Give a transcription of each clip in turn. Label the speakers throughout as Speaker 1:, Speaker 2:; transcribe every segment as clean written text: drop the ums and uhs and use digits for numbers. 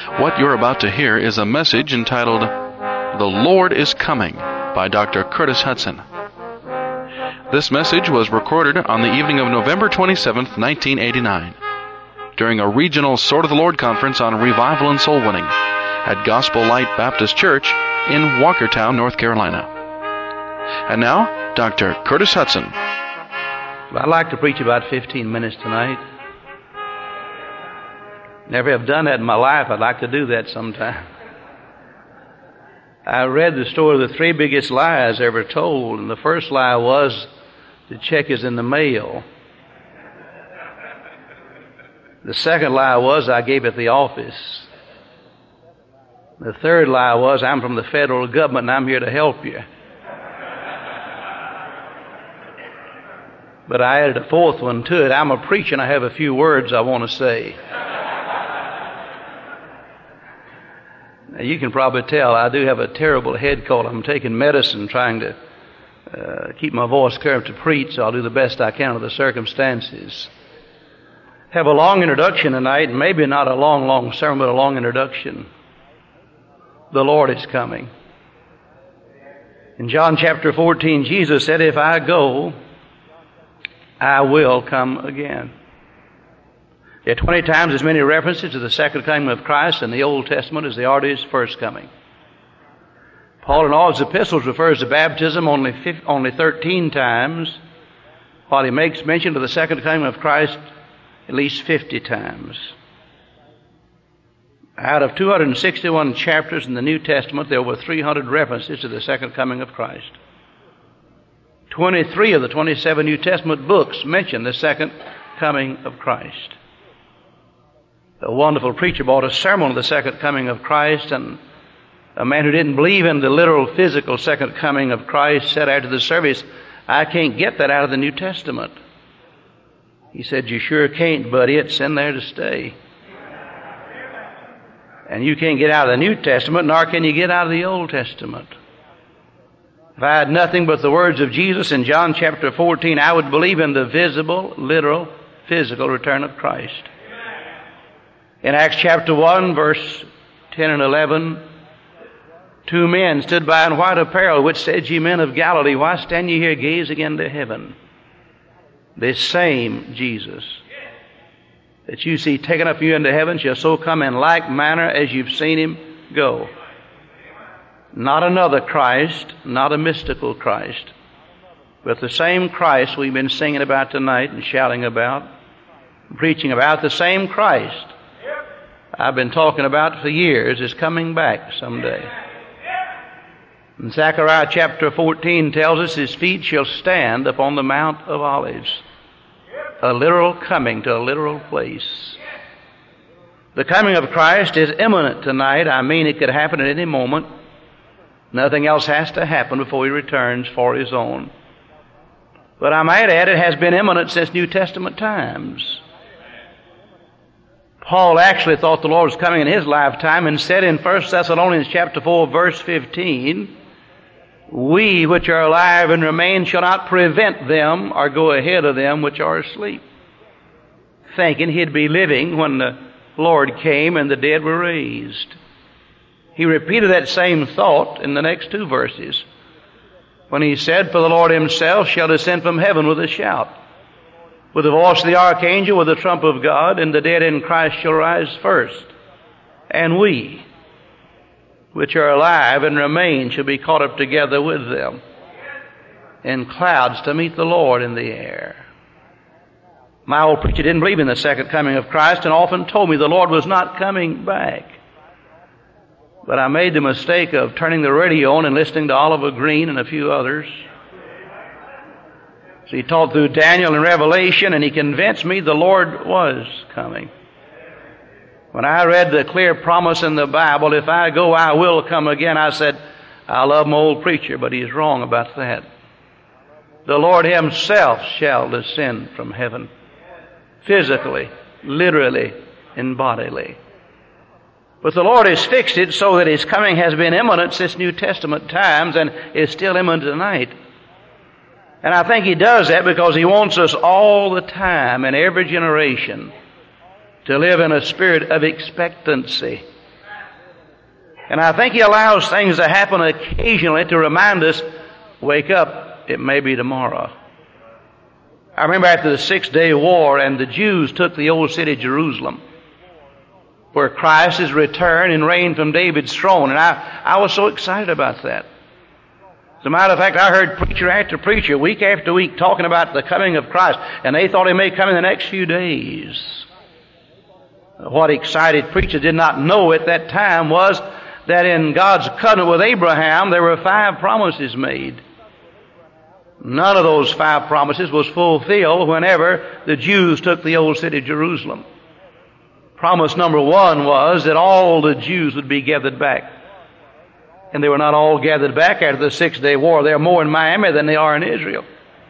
Speaker 1: What you're about to hear is a message entitled, "The Lord is Coming," by Dr. Curtis Hudson. This message was recorded on the evening of November 27, 1989, during a regional Sword of the Lord conference on revival and soul winning at Gospel Light Baptist Church in Walkertown, North Carolina. And now, Dr. Curtis Hudson.
Speaker 2: I'd like to preach about 15 minutes tonight. Never have done that in my life. I'd like to do that sometime. I read the story of the three biggest lies ever told, and the first lie was, the check is in the mail. The second lie was, I gave it the office. The third lie was, I'm from the federal government and I'm here to help you. But I added a fourth one to it. I'm a preacher and I have a few words I want to say. Now you can probably tell I do have a terrible head cold. I'm taking medicine trying to keep my voice clear to preach, so I'll do the best I can under the circumstances. Have a long introduction tonight, maybe not a long sermon, but a long introduction. The Lord is coming. In John chapter 14, Jesus said, if I go, I will come again. There are 20 times as many references to the second coming of Christ in the Old Testament as there are to His first coming. Paul in all his epistles refers to baptism only 13 times, while he makes mention of the second coming of Christ at least 50 times. Out of 261 chapters in the New Testament, there were 300 references to the second coming of Christ. 23 of the 27 New Testament books mention the second coming of Christ. A wonderful preacher brought a sermon on the second coming of Christ, and a man who didn't believe in the literal physical second coming of Christ said after the service, I can't get that out of the New Testament. He said, you sure can't, buddy. It's in there to stay. And you can't get out of the New Testament, nor can you get out of the Old Testament. If I had nothing but the words of Jesus in John chapter 14, I would believe in the visible, literal, physical return of Christ. In Acts chapter 1, verse 10 and 11, two men stood by in white apparel, which said, ye men of Galilee, why stand ye here gazing into heaven? This same Jesus that you see taken up you into heaven shall so come in like manner as you've seen Him go. Not another Christ, not a mystical Christ, but the same Christ we've been singing about tonight and shouting about, preaching about. The same Christ I've been talking about for years is coming back someday. And Zechariah chapter 14 tells us His feet shall stand upon the Mount of Olives. A literal coming to a literal place. The coming of Christ is imminent tonight. I mean, it could happen at any moment. Nothing else has to happen before He returns for His own. But I might add, it has been imminent since New Testament times. Paul actually thought the Lord was coming in his lifetime and said in 1 Thessalonians chapter 4, verse 15, we which are alive and remain shall not prevent them or go ahead of them which are asleep. Thinking he'd be living when the Lord came and the dead were raised. He repeated that same thought in the next two verses when he said, for the Lord Himself shall descend from heaven with a shout, with the voice of the archangel, with the trump of God, and the dead in Christ shall rise first. And we, which are alive and remain, shall be caught up together with them in clouds to meet the Lord in the air. My old preacher didn't believe in the second coming of Christ and often told me the Lord was not coming back. But I made the mistake of turning the radio on and listening to Oliver Green and a few others. So he taught through Daniel and Revelation, and he convinced me the Lord was coming. When I read the clear promise in the Bible, if I go, I will come again, I said, I love my old preacher, but he's wrong about that. The Lord Himself shall descend from heaven, physically, literally, and bodily. But the Lord has fixed it so that His coming has been imminent since New Testament times and is still imminent tonight. And I think He does that because He wants us all the time in every generation to live in a spirit of expectancy. And I think He allows things to happen occasionally to remind us, wake up, it may be tomorrow. I remember after the 6-day war and the Jews took the old city Jerusalem, where Christ is returned and reigned from David's throne. And I was so excited about that. As a matter of fact, I heard preacher after preacher, week after week, talking about the coming of Christ, and they thought He may come in the next few days. What excited preachers did not know at that time was that in God's covenant with Abraham, there were 5 promises made. None of those 5 promises was fulfilled whenever the Jews took the old city of Jerusalem. Promise number 1 was that all the Jews would be gathered back. And they were not all gathered back after the 6-day war. There are more in Miami than they are in Israel.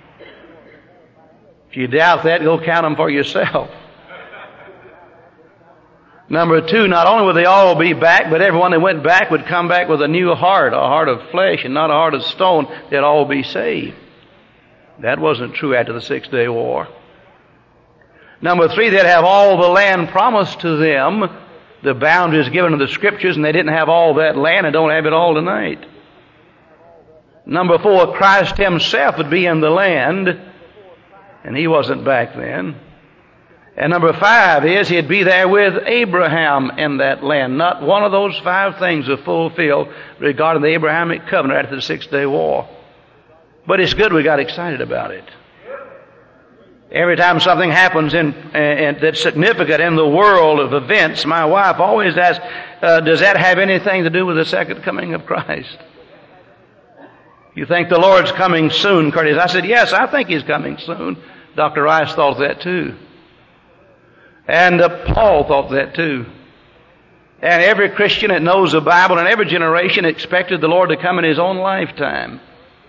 Speaker 2: If you doubt that, go count them for yourself. Number 2, not only would they all be back, but everyone that went back would come back with a new heart, a heart of flesh and not a heart of stone. They'd all be saved. That wasn't true after the 6-day war. Number 3, they'd have all the land promised to them, the boundaries given in the Scriptures, and they didn't have all that land and don't have it all tonight. Number 4, Christ Himself would be in the land, and He wasn't back then. And number 5 is He'd be there with Abraham in that land. Not one of those 5 things are fulfilled regarding the Abrahamic covenant after the 6-day war. But it's good we got excited about it. Every time something happens that's significant in the world of events, my wife always asks, does that have anything to do with the second coming of Christ? You think the Lord's coming soon, Curtis? I said, yes, I think He's coming soon. Dr. Rice thought that too. And Paul thought that too. And every Christian that knows the Bible in every generation expected the Lord to come in His own lifetime.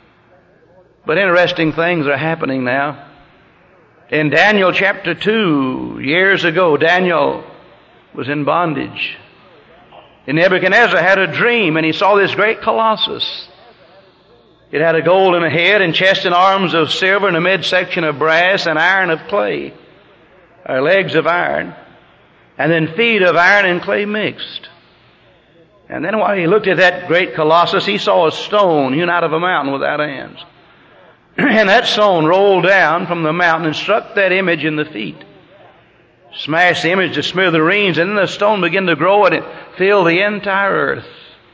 Speaker 2: But interesting things are happening now. In Daniel chapter 2, years ago, Daniel was in bondage. And Nebuchadnezzar had a dream, and he saw this great colossus. It had a golden head and chest and arms of silver and a midsection of brass and iron of clay, or legs of iron, and then feet of iron and clay mixed. And then while he looked at that great colossus, he saw a stone hewn out of a mountain without hands. And that stone rolled down from the mountain and struck that image in the feet. Smashed the image to smithereens, and then the stone began to grow and it filled the entire earth.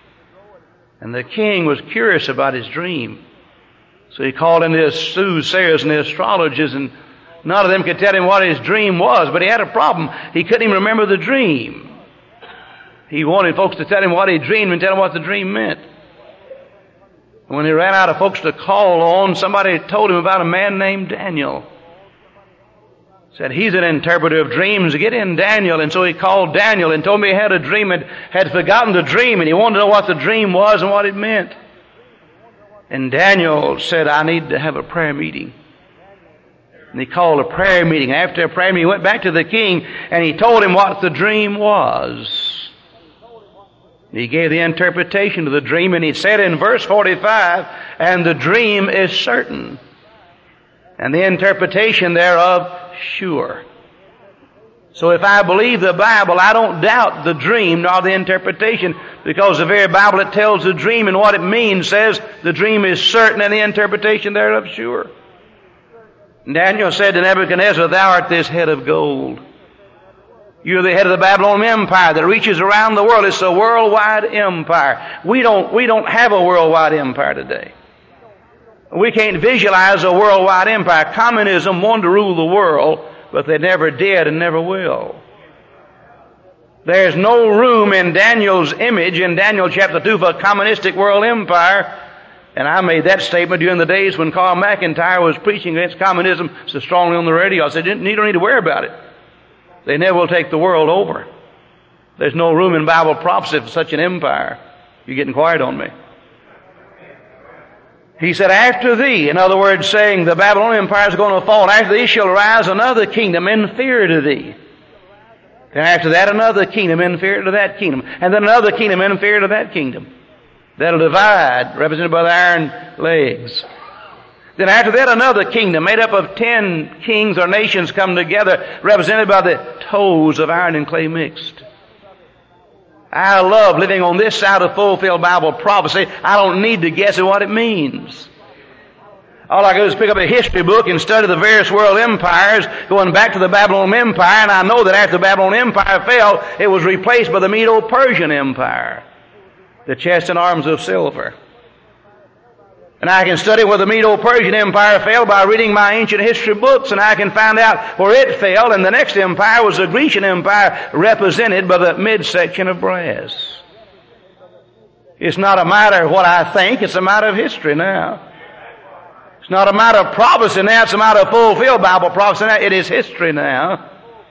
Speaker 2: And the king was curious about his dream. So he called in the soothsayers and the astrologers, and none of them could tell him what his dream was. But he had a problem. He couldn't even remember the dream. He wanted folks to tell him what he dreamed and tell him what the dream meant. When he ran out of folks to call on, somebody told him about a man named Daniel. Said, he's an interpreter of dreams. Get in Daniel. And so he called Daniel and told me he had a dream and had forgotten the dream, and he wanted to know what the dream was and what it meant. And Daniel said, I need to have a prayer meeting. And he called a prayer meeting. After a prayer meeting, he went back to the king and he told him what the dream was. He gave the interpretation of the dream, and he said in verse 45, and the dream is certain, and the interpretation thereof sure. So if I believe the Bible, I don't doubt the dream nor the interpretation, because the very Bible that tells the dream and what it means says the dream is certain and the interpretation thereof sure. And Daniel said to Nebuchadnezzar, thou art this head of gold. You're the head of the Babylonian Empire that reaches around the world. It's a worldwide empire. We don't have a worldwide empire today. We can't visualize a worldwide empire. Communism wanted to rule the world, but they never did and never will. There's no room in Daniel's image in Daniel chapter 2 for a communistic world empire. And I made that statement during the days when Carl McIntyre was preaching against communism so strongly on the radio. I said, you don't need to worry about it. They never will take the world over. There's no room in Bible prophecy for such an empire. You're getting quiet on me. He said, after thee, in other words, saying the Babylonian Empire is going to fall, and after thee shall arise another kingdom inferior to thee. Then after that, another kingdom inferior to that kingdom. And then another kingdom inferior to that kingdom. That'll divide, represented by the iron legs. Then after that, another kingdom made up of 10 kings or nations come together, represented by the toes of iron and clay mixed. I love living on this side of fulfilled Bible prophecy. I don't need to guess at what it means. All I do is pick up a history book and study the various world empires going back to the Babylonian Empire, and I know that after the Babylonian Empire fell, it was replaced by the Medo-Persian Empire, the chest and arms of silver. And I can study where the Medo-Persian Empire fell by reading my ancient history books, and I can find out where it fell, and the next empire was the Grecian Empire, represented by the midsection of brass. It's not a matter of what I think, it's a matter of history now. It's not a matter of prophecy now, it's a matter of fulfilled Bible prophecy now. It is history now.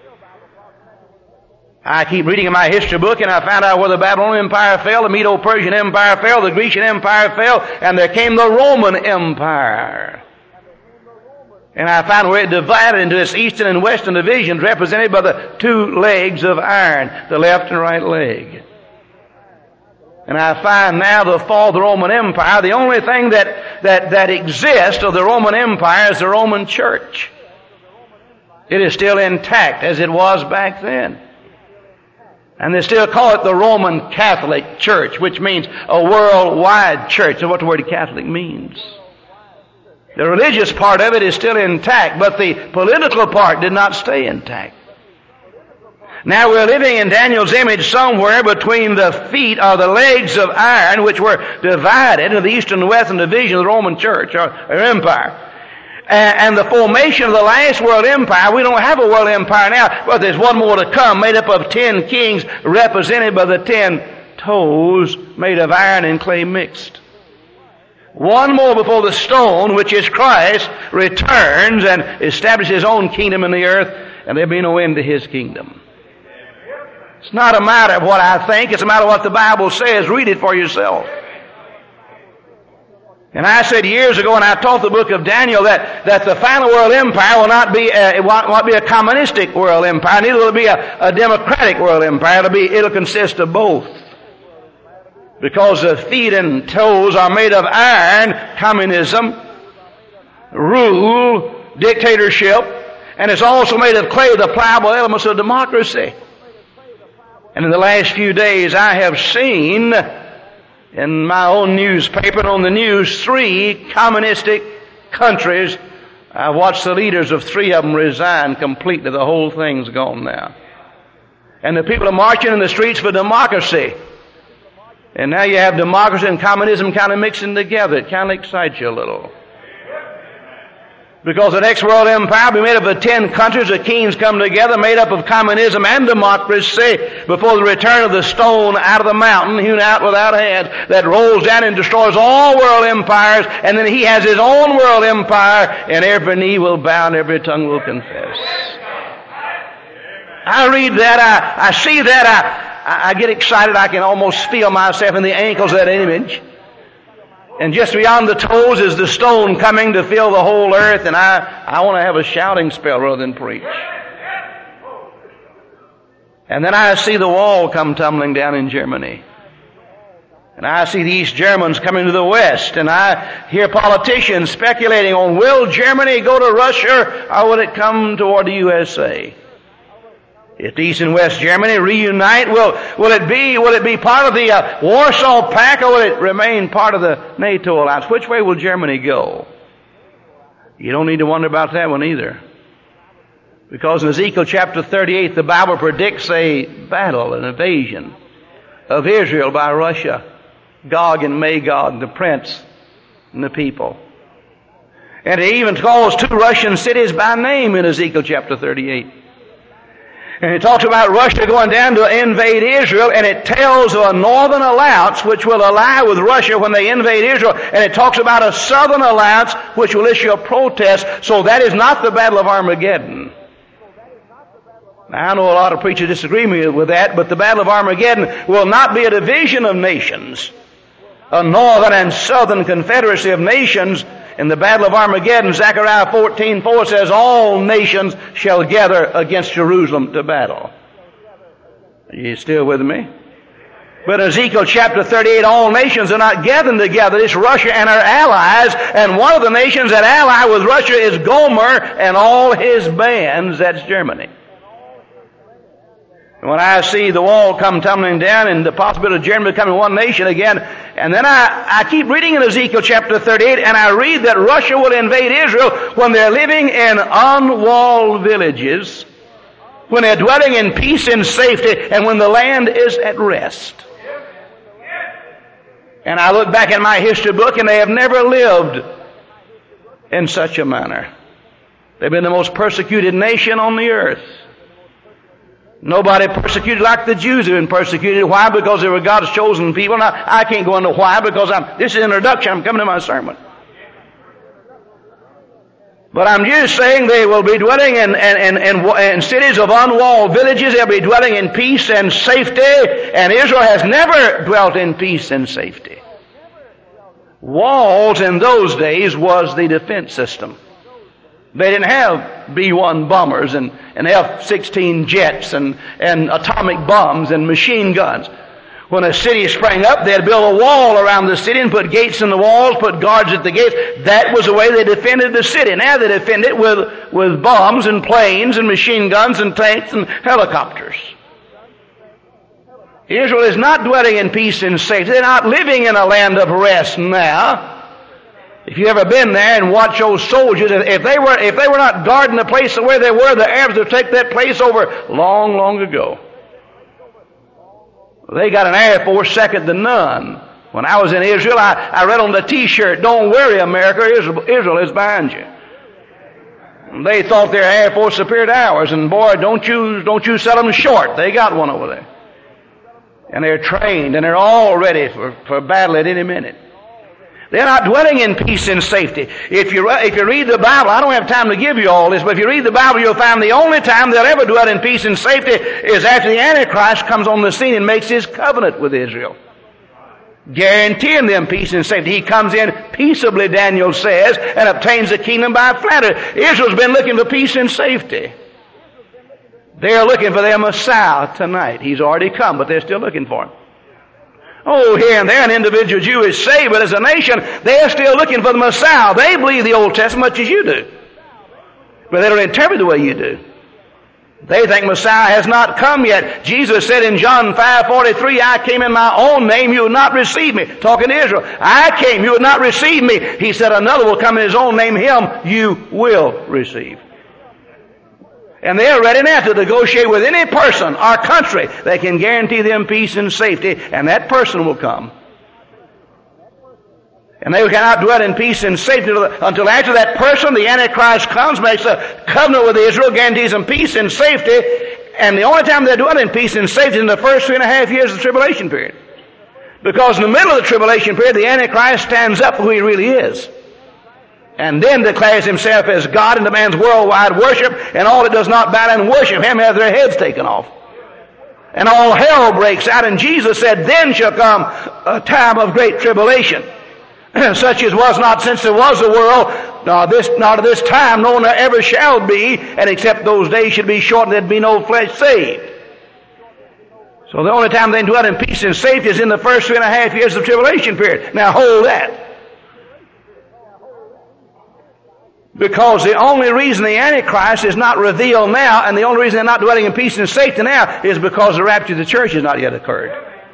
Speaker 2: I keep reading in my history book, and I found out where the Babylonian Empire fell, the Medo-Persian Empire fell, the Grecian Empire fell, and there came the Roman Empire. And I found where it divided into its eastern and western divisions, represented by the two legs of iron, the left and right leg. And I find now the fall of the Roman Empire, the only thing that exists of the Roman Empire is the Roman Church. It is still intact as it was back then. And they still call it the Roman Catholic Church, which means a worldwide church. That's what the word Catholic means. The religious part of it is still intact, but the political part did not stay intact. Now we're living in Daniel's image somewhere between the feet or the legs of iron, which were divided into the eastern and western division of the Roman Church or empire. And the formation of the last world empire, we don't have a world empire now, but there's one more to come, made up of 10 kings, represented by the 10 toes, made of iron and clay mixed. One more before the stone, which is Christ, returns and establishes his own kingdom in the earth, and there'll be no end to his kingdom. It's not a matter of what I think, it's a matter of what the Bible says. Read it for yourself. And I said years ago, and I taught the book of Daniel, that the final world empire will not be a communistic world empire, neither will it be a democratic world empire. It'll consist of both. Because the feet and toes are made of iron, communism, rule, dictatorship, and it's also made of clay, the pliable elements of democracy. And in the last few days I have seen in my own newspaper and on the news 3 communistic countries. I watched the leaders of 3 of them resign completely. The whole thing's gone now. And the people are marching in the streets for democracy. And now you have democracy and communism kind of mixing together. It kind of excites you a little. Because the next world empire will be made up of 10 countries. The kings come together, made up of communism and democracy, before the return of the stone out of the mountain, hewn out without hands, that rolls down and destroys all world empires, and then he has his own world empire, and every knee will bow and every tongue will confess. I read that, I see that, I get excited. I can almost feel myself in the ankles of that image. And just beyond the toes is the stone coming to fill the whole earth, and I want to have a shouting spell rather than preach. And then I see the wall come tumbling down in Germany. And I see the East Germans coming to the West, and I hear politicians speculating on, will Germany go to Russia, or will it come toward the USA? If the East and West Germany reunite, will it be part of the Warsaw Pact, or will it remain part of the NATO alliance? Which way will Germany go? You don't need to wonder about that one either. Because in Ezekiel chapter 38, the Bible predicts a battle, an invasion of Israel by Russia, Gog and Magog, the prince and the people. And it even calls 2 Russian cities by name in Ezekiel chapter 38. And it talks about Russia going down to invade Israel, and it tells of a northern alliance which will ally with Russia when they invade Israel, and it talks about a southern alliance which will issue a protest. So that is not the Battle of Armageddon. Now, I know a lot of preachers disagree with that, but the Battle of Armageddon will not be a division of nations, a northern and southern confederacy of nations. In the Battle of Armageddon, Zechariah 14:4 says, all nations shall gather against Jerusalem to battle. Are you still with me? But in Ezekiel chapter 38, all nations are not gathering together. It's Russia and her allies, and one of the nations that ally with Russia is Gomer and all his bands. That's Germany. When I see the wall come tumbling down and the possibility of Germany becoming one nation again, and then I keep reading in Ezekiel chapter 38, and I read that Russia will invade Israel when they're living in unwalled villages, when they're dwelling in peace and safety, and when the land is at rest. And I look back in my history book, and they have never lived in such a manner. They've been the most persecuted nation on the earth. Nobody persecuted like the Jews have been persecuted. Why? Because they were God's chosen people. Now, I can't go into why, because this is an introduction. I'm coming to my sermon. But I'm just saying they will be dwelling in cities of unwalled villages. They'll be dwelling in peace and safety. And Israel has never dwelt in peace and safety. Walls in those days was the defense system. They didn't have B-1 bombers and F-16 jets and atomic bombs and machine guns. When a city sprang up, they'd build a wall around the city and put gates in the walls, put guards at the gates. That was the way they defended the city. Now they defend it with bombs and planes and machine guns and tanks and helicopters. Israel is not dwelling in peace and safety. They're not living in a land of rest now. If you've ever been there and watched those soldiers, if they were not guarding the place where they were, the Arabs would take that place over long, long ago. They got an Air Force second to none. When I was in Israel, I read on the T-shirt, "Don't worry, America, Israel is behind you." And they thought their Air Force superior to ours, and boy, don't you sell them short. They got one over there. And they're trained, and they're all ready for battle at any minute. They're not dwelling in peace and safety. If you read the Bible, I don't have time to give you all this, but if you read the Bible, you'll find the only time they'll ever dwell in peace and safety is after the Antichrist comes on the scene and makes his covenant with Israel, guaranteeing them peace and safety. He comes in peaceably, Daniel says, and obtains the kingdom by flattery. Israel's been looking for peace and safety. They're looking for their Messiah tonight. He's already come, but they're still looking for him. Oh, here and there an individual Jew is saved, but as a nation, they're still looking for the Messiah. They believe the Old Testament much as you do, but they don't interpret the way you do. They think Messiah has not come yet. Jesus said in John 5:43, "I came in my own name, you would not receive me." Talking to Israel. "I came, you would not receive me." He said, "Another will come in his own name, him you will receive." And they're ready now to negotiate with any person or country that can guarantee them peace and safety, and that person will come. And they cannot dwell in peace and safety until after that person, the Antichrist, comes, makes a covenant with Israel, guarantees them peace and safety, and the only time they dwell in peace and safety is in the first 3.5 years of the tribulation period. Because in the middle of the tribulation period, the Antichrist stands up for who he really is, and then declares himself as God and demands worldwide worship, and all that does not bow down and worship him have their heads taken off. And all hell breaks out, and Jesus said, "Then shall come a time of great tribulation, such as was not since there was a world, nor to this time, nor there ever shall be, and except those days should be shortened, there'd be no flesh saved." So the only time they dwell in peace and safety is in the first 3.5 years of the tribulation period. Now hold that. Because the only reason the Antichrist is not revealed now, and the only reason they're not dwelling in peace and safety now, is because the rapture of the church has not yet occurred.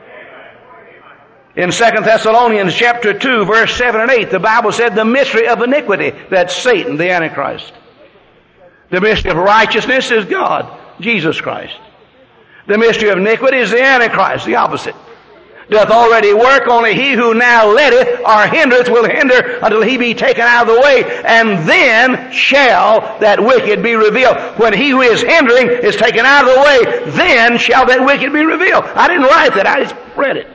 Speaker 2: In 2 Thessalonians chapter 2, verse 7 and 8, the Bible said the mystery of iniquity, that's Satan, the Antichrist. The mystery of righteousness is God, Jesus Christ. The mystery of iniquity is the Antichrist, the opposite. Doth already work, only he who now letteth or hindereth will hinder until he be taken out of the way, and then shall that wicked be revealed. When he who is hindering is taken out of the way, then shall that wicked be revealed. I didn't write that, I just read it.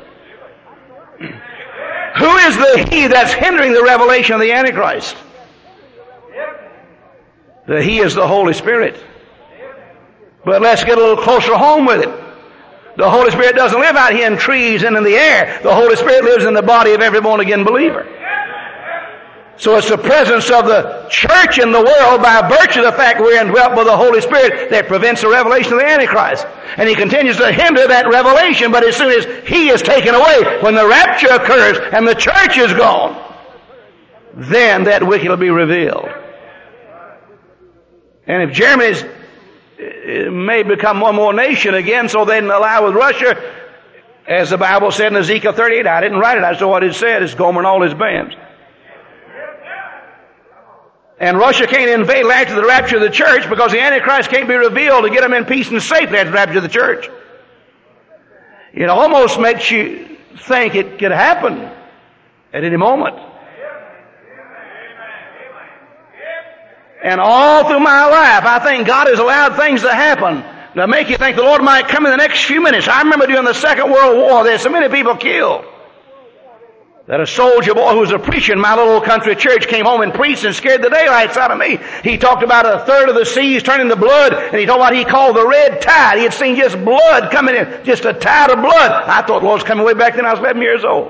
Speaker 2: Who is the he that's hindering the revelation of the Antichrist? The he is the Holy Spirit. But let's get a little closer home with it. The Holy Spirit doesn't live out here in trees and in the air. The Holy Spirit lives in the body of every born-again believer. So it's the presence of the church in the world, by virtue of the fact we're indwelt by the Holy Spirit, that prevents the revelation of the Antichrist. And he continues to hinder that revelation, but as soon as he is taken away, when the rapture occurs and the church is gone, then that wicked will be revealed. And if Germany's it may become one more nation again, so they didn't allow with Russia, as the Bible said in Ezekiel 38. I didn't write it, I saw what it said. It's Gomer and all his bands. And Russia can't invade after the rapture of the church because the Antichrist can't be revealed to get them in peace and safety after the rapture of the church. It almost makes you think it could happen at any moment. And all through my life, I think God has allowed things to happen to make you think the Lord might come in the next few minutes. I remember during the Second World War, there's so many people killed that a soldier boy who was a preacher in my little country church came home and preached and scared the daylights out of me. He talked about a third of the seas turning to blood, and he talked about what he called the red tide. He had seen just blood coming in, just a tide of blood. I thought the Lord was coming way back then. I was 11 years old.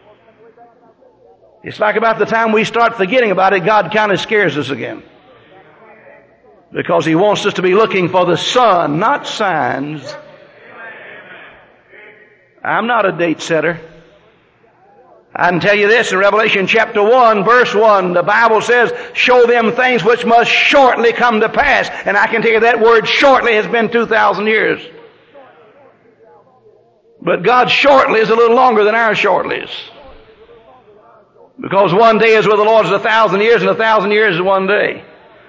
Speaker 2: It's like about the time we start forgetting about it, God kind of scares us again. Because He wants us to be looking for the Son, not signs. I'm not a date setter. I can tell you this, in Revelation chapter 1, verse 1, the Bible says, show them things which must shortly come to pass. And I can tell you that word shortly has been 2,000 years. But God's shortly is a little longer than our shortly is. Because one day is with the Lord is 1,000 years, and 1,000 years is one day.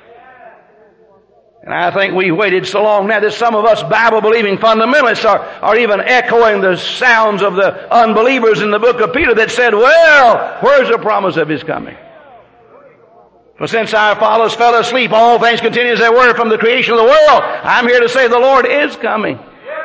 Speaker 2: And I think we've waited so long now that some of us Bible-believing fundamentalists are even echoing the sounds of the unbelievers in the book of Peter that said, well, where's the promise of His coming? For since our fathers fell asleep, all things continue as they were from the creation of the world. I'm here to say the Lord is coming.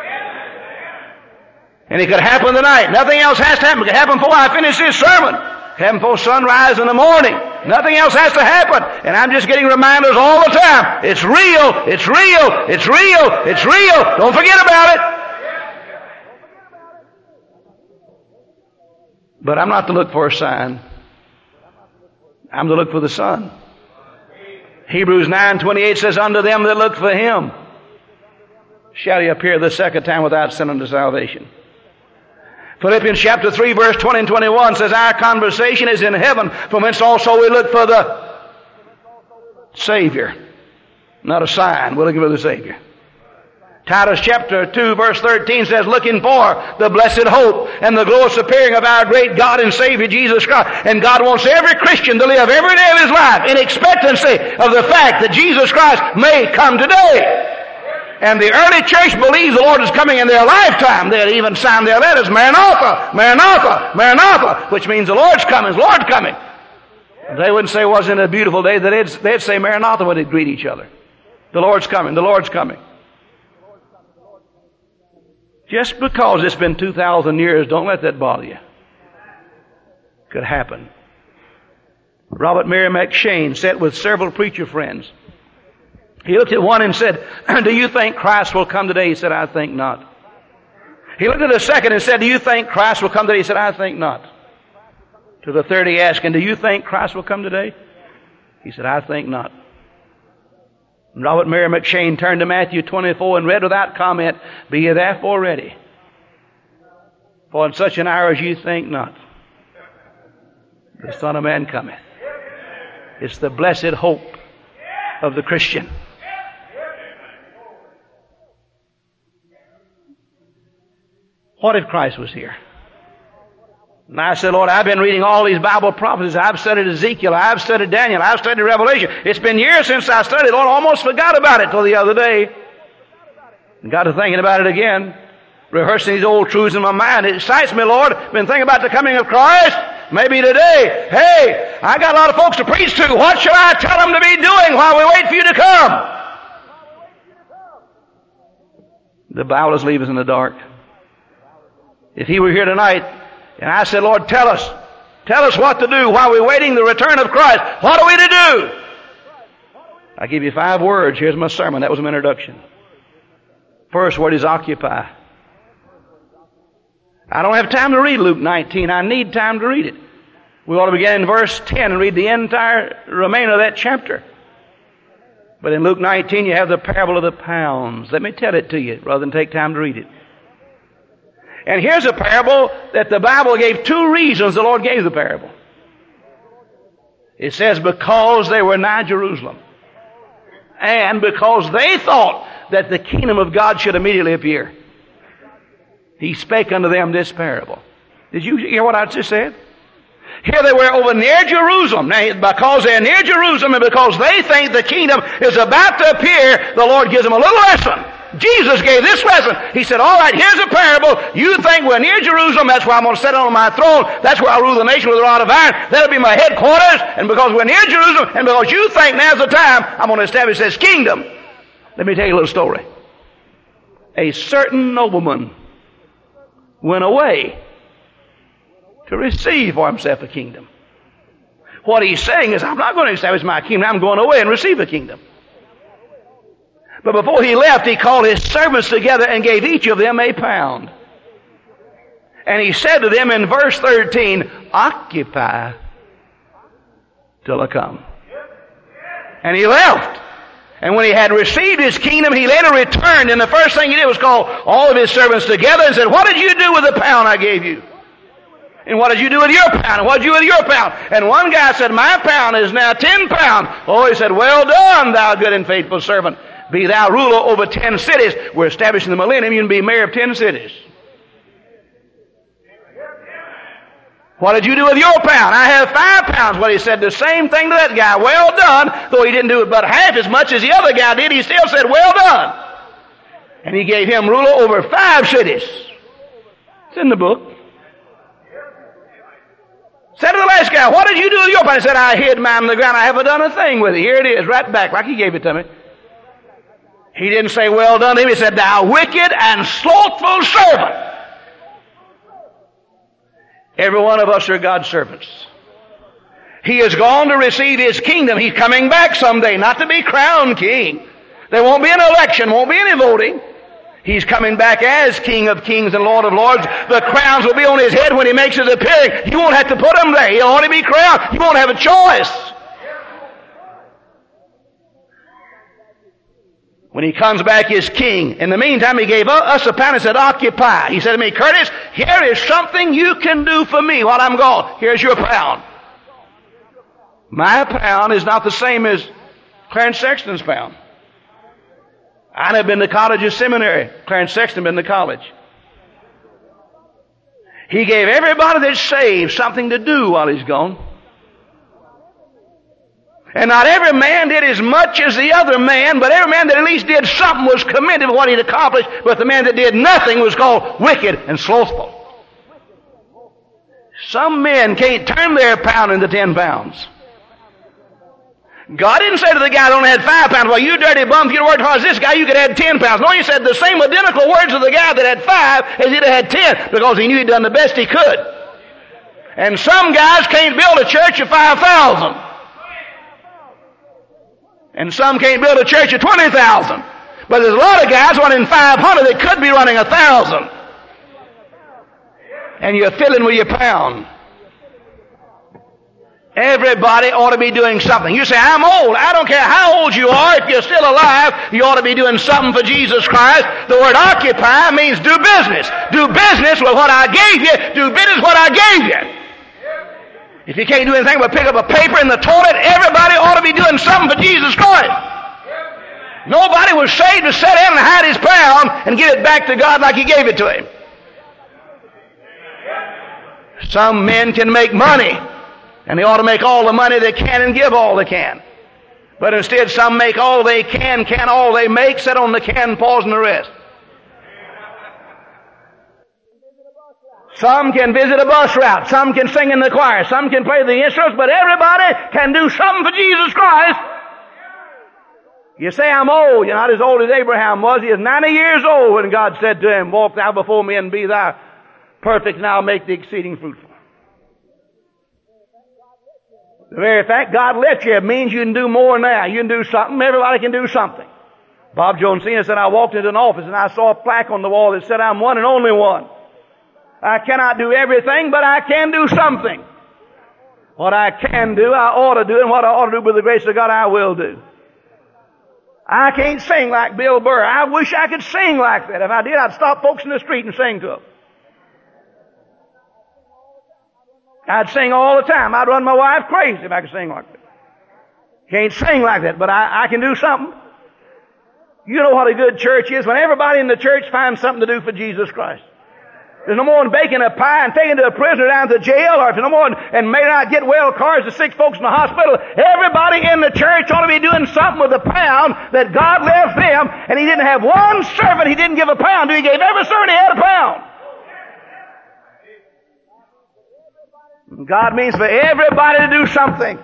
Speaker 2: And it could happen tonight. Nothing else has to happen. It could happen before I finish this sermon. Happen before sunrise in the morning. Nothing else has to happen. And I'm just getting reminders all the time. It's real. It's real. It's real. It's real. Don't forget about it. But I'm not to look for a sign. I'm to look for the Son. Hebrews 9:28 says, unto them that look for Him shall He appear the second time without sin unto salvation. Philippians chapter 3 verse 20 and 21 says, our conversation is in heaven, from whence also we look for the Savior. Not a sign, we're looking for the Savior. Titus chapter 2 verse 13 says, looking for the blessed hope and the glorious appearing of our great God and Savior Jesus Christ. And God wants every Christian to live every day of his life in expectancy of the fact that Jesus Christ may come today. And the early church believes the Lord is coming in their lifetime. They even signed their letters, Maranatha, Maranatha, Maranatha, which means the Lord's coming, the Lord's coming. They wouldn't say, wasn't it a beautiful day? They'd say Maranatha when they'd greet each other. The Lord's coming, the Lord's coming. Just because it's been 2,000 years, don't let that bother you. Could happen. Robert Mary McShane sat with several preacher friends. He looked at one and said, do you think Christ will come today? He said, I think not. He looked at the second and said, do you think Christ will come today? He said, I think not. To the third he asked, and do you think Christ will come today? He said, I think not. And Robert Mary McShane turned to Matthew 24 and read without comment, be ye therefore ready, for in such an hour as you think not, the Son of Man cometh. It's the blessed hope of the Christian. What if Christ was here? And I said, Lord, I've been reading all these Bible prophecies. I've studied Ezekiel. I've studied Daniel. I've studied Revelation. It's been years since I studied. Lord, I almost forgot about it till the other day. And got to thinking about it again. Rehearsing these old truths in my mind. It excites me, Lord. Been thinking about the coming of Christ. Maybe today. Hey, I got a lot of folks to preach to. What should I tell them to be doing while we wait for you to come? The Bible doesn't leave us in the dark. If He were here tonight, and I said, Lord, tell us what to do while we're waiting the return of Christ. What are we to do? I give you 5 words. Here's my sermon. That was my introduction. First word is occupy. I don't have time to read Luke 19. I need time to read it. We ought to begin in verse 10 and read the entire remainder of that chapter. But in Luke 19 you have the parable of the pounds. Let me tell it to you rather than take time to read it. And here's a parable that the Bible gave 2 reasons the Lord gave the parable. It says because they were nigh Jerusalem. And because they thought that the kingdom of God should immediately appear. He spake unto them this parable. Did you hear what I just said? Here they were over near Jerusalem. Now, because they're near Jerusalem and because they think the kingdom is about to appear, the Lord gives them a little lesson. Jesus gave this lesson. He said, all right, here's a parable. You think we're near Jerusalem. That's where I'm going to sit on my throne. That's where I'll rule the nation with a rod of iron. That'll be my headquarters. And because we're near Jerusalem and because you think now's the time, I'm going to establish this kingdom. Let me tell you a little story. A certain nobleman went away to receive for himself a kingdom. What he's saying is, I'm not going to establish my kingdom. I'm going away and receive a kingdom. But before he left, he called his servants together and gave each of them a pound. And he said to them in verse 13, occupy till I come. And he left. And when he had received his kingdom, he later returned. And the first thing he did was call all of his servants together and said, what did you do with the pound I gave you? And what did you do with your pound? And what did you do with your pound? And one guy said, my pound is now 10 pounds. Oh, he said, well done, thou good and faithful servant. Be thou ruler over 10 cities. We're establishing the millennium. You can be mayor of 10 cities. What did you do with your pound? I have 5 pounds. Well, he said the same thing to that guy. Well done. Though he didn't do it but half as much as the other guy did, he still said, well done. And he gave him ruler over 5 cities. It's in the book. Said to the last guy, what did you do with your pound? He said, I hid mine in the ground. I haven't done a thing with it. Here it is, right back, like he gave it to me. He didn't say, well done to him. He said, thou wicked and slothful servant. Every one of us are God's servants. He is gone to receive His kingdom. He's coming back someday, not to be crowned king. There won't be an election, won't be any voting. He's coming back as King of kings and Lord of lords. The crowns will be on His head when He makes His appearing. You won't have to put them there. He'll already be crowned. You won't have a choice. When He comes back as king. In the meantime, He gave us a pound and said, occupy. He said to me, Curtis, here is something you can do for me while I'm gone. Here's your pound. My pound is not the same as Clarence Sexton's pound. I'd have been to college or seminary. Clarence Sexton been to college. He gave everybody that's saved something to do while he's gone. And not every man did as much as the other man, but every man that at least did something was commended for what he'd accomplished, but the man that did nothing was called wicked and slothful. Some men can't turn their pound into 10 pounds. God didn't say to the guy that only had 5 pounds, well, you dirty bum, if you'd worked hard as this guy, you could have had 10 pounds. No, He said the same identical words to the guy that had 5 as he'd have had 10, because He knew he'd done the best he could. And some guys can't build a church of 5,000. And some can't build a church of 20,000. But there's a lot of guys running 500 that could be running 1,000. And you're filling with your pound. Everybody ought to be doing something. You say, I'm old. I don't care how old you are. If you're still alive, you ought to be doing something for Jesus Christ. The word occupy means do business. Do business with what I gave you. Do business with what I gave you. If you can't do anything but pick up a paper in the toilet, everybody ought to be doing something for Jesus Christ. Nobody was saved to sit down and hide his pound and give it back to God like He gave it to him. Some men can make money, and they ought to make all the money they can and give all they can. But instead, some make all they can all they make, sit on the can, pause, and the rest. Some can visit a bus route. Some can sing in the choir. Some can play the instruments, but everybody can do something for Jesus Christ. You say, I'm old. You're not as old as Abraham was. He is 90 years old when God said to him, walk thou before me and be thou perfect, and I'll make thee exceeding fruitful. The very fact God let you means you can do more now. You can do something. Everybody can do something. Bob Jones Sr. said, I walked into an office and I saw a plaque on the wall that said, I'm one and only one. I cannot do everything, but I can do something. What I can do, I ought to do, and what I ought to do with the grace of God, I will do. I can't sing like Bill Burr. I wish I could sing like that. If I did, I'd stop folks in the street and sing to them. I'd sing all the time. I'd run my wife crazy if I could sing like that. Can't sing like that, but I can do something. You know what a good church is? When everybody in the church finds something to do for Jesus Christ. There's no more than baking a pie and taking a prisoner down to jail, or if there's no more and may not get well cars to sick folks in the hospital. Everybody in the church ought to be doing something with the pound that God left them, and He didn't have one servant He didn't give a pound to. He gave every servant He had a pound. God means for everybody to do something.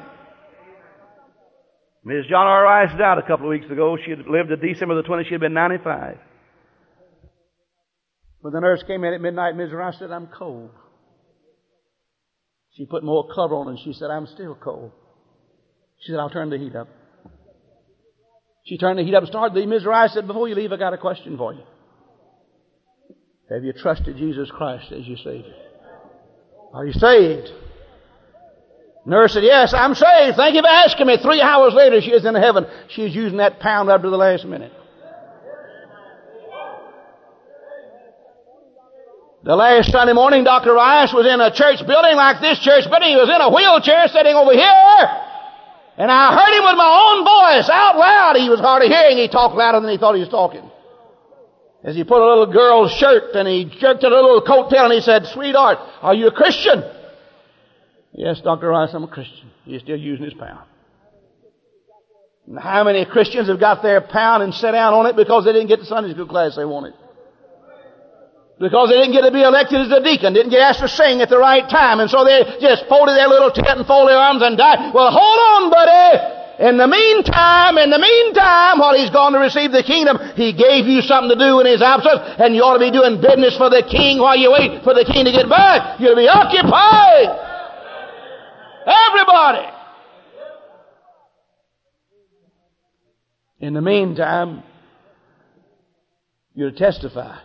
Speaker 2: Ms. John R. Rice died a couple of weeks ago. She had lived to December the 20th. She had been 95. When the nurse came in at midnight, Ms. Rice said, "I'm cold." She put more cover on and she said, "I'm still cold." She said, "I'll turn the heat up." She turned the heat up and started the Ms. Rice said, "Before you leave, I got a question for you. Have you trusted Jesus Christ as your Savior? Are you saved?" Nurse said, "Yes, I'm saved. Thank you for asking me." 3 hours later, she is in heaven. She is using that pound up to the last minute. The last Sunday morning, Dr. Rice was in a church building like this church building. He was in a wheelchair sitting over here. And I heard him with my own voice out loud. He was hard of hearing. He talked louder than he thought he was talking. As he put a little girl's shirt and he jerked at a little coattail and he said, "Sweetheart, are you a Christian?" "Yes, Dr. Rice, I'm a Christian." He's still using his pound. And how many Christians have got their pound and sat down on it because they didn't get the Sunday school class they wanted? Because they didn't get to be elected as a deacon, didn't get asked to sing at the right time, and so they just folded their little tent and folded their arms and died. Well, hold on, buddy. In the meantime, while He's gone to receive the kingdom, He gave you something to do in His absence, and you ought to be doing business for the King while you wait for the King to get back. You ought to be occupied. Everybody. In the meantime, you're to testify.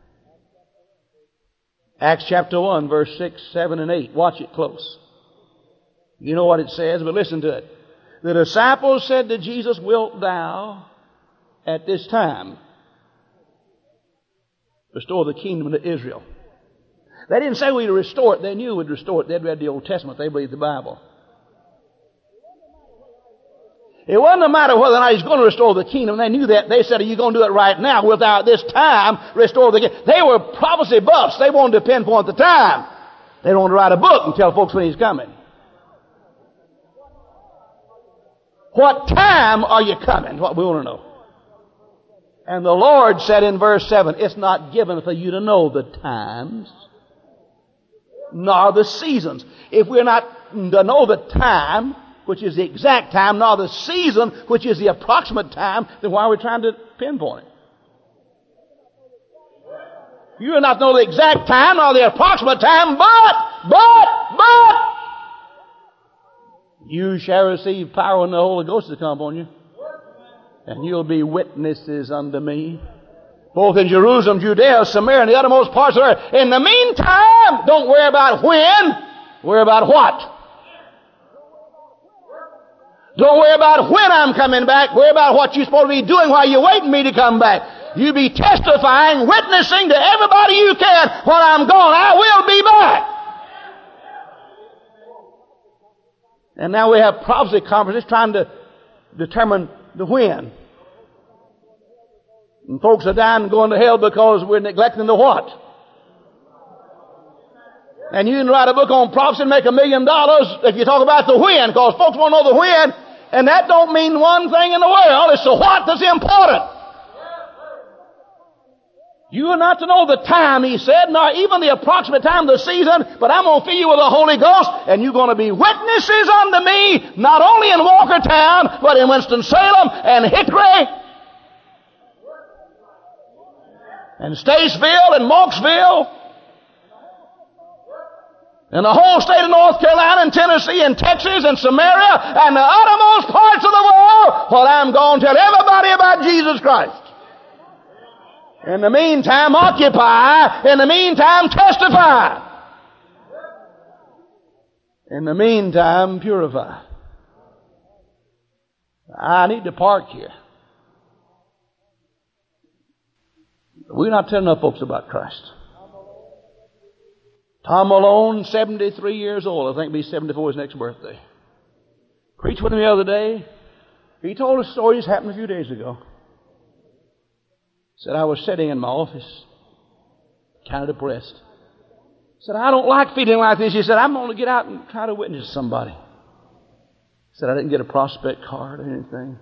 Speaker 2: Acts chapter 1, verse 6, 7, and 8. Watch it close. You know what it says, but listen to it. The disciples said to Jesus, "Wilt thou at this time restore the kingdom to Israel?" They didn't say we'd restore it. They knew we'd restore it. They'd read the Old Testament. They believed the Bible. It wasn't a matter whether or not He's going to restore the kingdom. They knew that. They said, "Are you going to do it right now? Wilt thou at this time restore the kingdom?" They were prophecy buffs. They wanted to pinpoint the time. They wanted to write a book and tell folks when He's coming. What time are you coming? What we want to know. And the Lord said in verse 7, "It's not given for you to know the times, nor the seasons." If we're not to know the time, which is the exact time, nor the season, which is the approximate time, then why are we trying to pinpoint it? You are not to know the exact time nor the approximate time, but you shall receive power when the Holy Ghost has come upon you, and you'll be witnesses unto me, both in Jerusalem, Judea, Samaria, and the uttermost parts of the earth. In the meantime, don't worry about when, worry about what. Don't worry about when I'm coming back. Worry about what you're supposed to be doing while you're waiting me to come back. You be testifying, witnessing to everybody you can. While I'm gone, I will be back. And now we have prophecy conferences trying to determine the when. And folks are dying and going to hell because we're neglecting the what. And you can write a book on prophecy and make $1 million if you talk about the when, because folks won't know the when, and that don't mean one thing in the world. It's the what that's important. You are not to know the time, He said, nor even the approximate time of the season, but I'm going to fill you with the Holy Ghost, and you're going to be witnesses unto me, not only in Walkertown, but in Winston-Salem and Hickory and Statesville and Monksville, and the whole state of North Carolina and Tennessee and Texas and Samaria and the uttermost parts of the world, while I'm going to tell everybody about Jesus Christ. In the meantime, occupy. In the meantime, testify. In the meantime, purify. I need to park here. We're not telling enough folks about Christ. Tom Malone, 73 years old. I think he'll be 74 his next birthday. Preached with him the other day. He told a story that happened a few days ago. Said, I was sitting in my office, kind of depressed. Said, I don't like feeling like this. He said, I'm going to get out and try to witness to somebody. Said, I didn't get a prospect card or anything.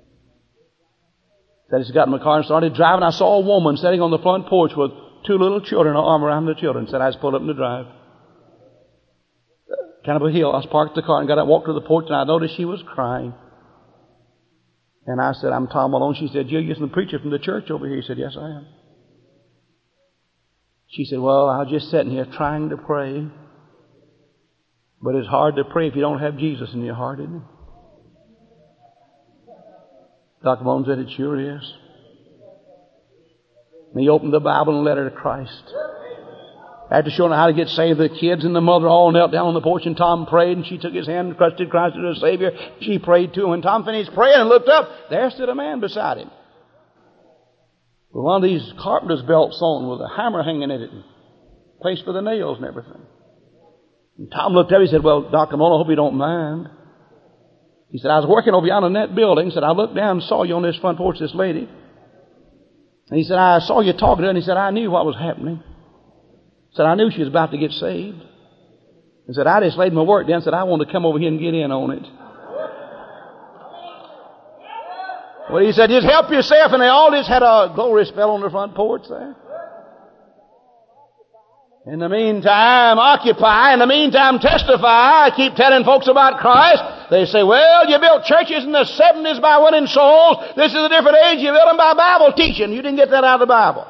Speaker 2: Said, I just got in my car and started driving. I saw a woman sitting on the front porch with 2 little children, her arm around the children. Said, I just pulled up in the drive. Kind of a hill. I parked the car and got out, walked to the porch, and I noticed she was crying. And I said, I'm Tom Malone. She said, you're just the preacher from the church over here. He said, yes, I am. She said, well, I was just sitting here trying to pray. But it's hard to pray if you don't have Jesus in your heart, isn't it? Dr. Malone said, it sure is. And he opened the Bible and led her to Christ. After showing her how to get saved, the kids and the mother all knelt down on the porch, and Tom prayed, and she took his hand and trusted Christ as her Savior. She prayed too. When Tom finished praying and looked up, there stood a man beside him with one of these carpenter's belts on with a hammer hanging in it and place for the nails and everything. And Tom looked up, he said, well, Dr. Malone, I hope you don't mind. He said, I was working over yonder in that building. He said, I looked down and saw you on this front porch, this lady. And he said, I saw you talking to her, and he said, I knew what was happening. He said, I knew she was about to get saved. He said, I just laid my work down and said, I want to come over here and get in on it. Well, he said, just help yourself. And they all just had a glory spell on the front porch there. In the meantime, occupy. In the meantime, testify. I keep telling folks about Christ. They say, well, you built churches in the 70s by winning souls. This is a different age. You built them by Bible teaching. You didn't get that out of the Bible.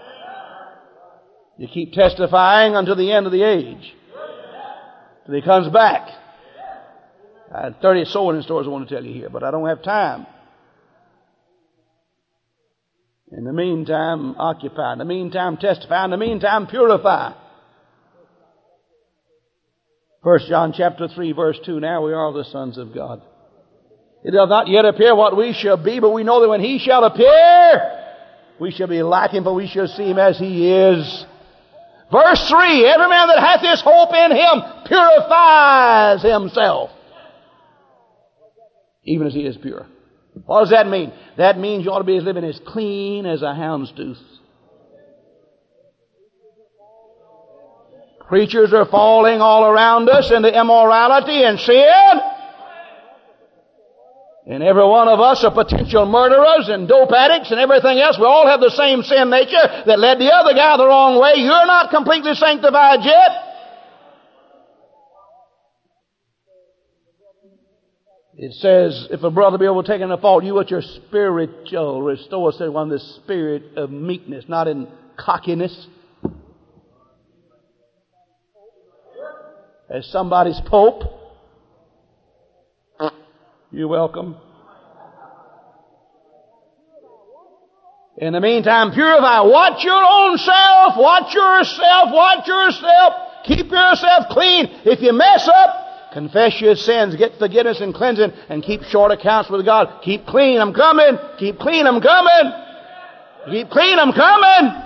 Speaker 2: You keep testifying until the end of the age. Till He comes back. I had 30 soul-winning stories I want to tell you here, but I don't have time. In the meantime, occupy. In the meantime, testify. In the meantime, purify. 1 John chapter 3, verse 2, now we are the sons of God. It does not yet appear what we shall be, but we know that when He shall appear, we shall be like Him, for we shall see Him as He is. Verse 3, every man that hath this hope in Him purifies himself, even as he is pure. What does that mean? That means you ought to be living as clean as a hound's tooth. Preachers are falling all around us into immorality and sin. And every one of us are potential murderers and dope addicts and everything else. We all have the same sin nature that led the other guy the wrong way. You're not completely sanctified yet. It says, if a brother be overtaken in a fault, you with your spiritual restore, said one, the spirit of meekness, not in cockiness. As somebody's pope, you're welcome. In the meantime, purify. Watch your own self. Watch yourself. Watch yourself. Keep yourself clean. If you mess up, confess your sins. Get forgiveness and cleansing. And keep short accounts with God. Keep clean. I'm coming. Keep clean. I'm coming. Keep clean. I'm coming.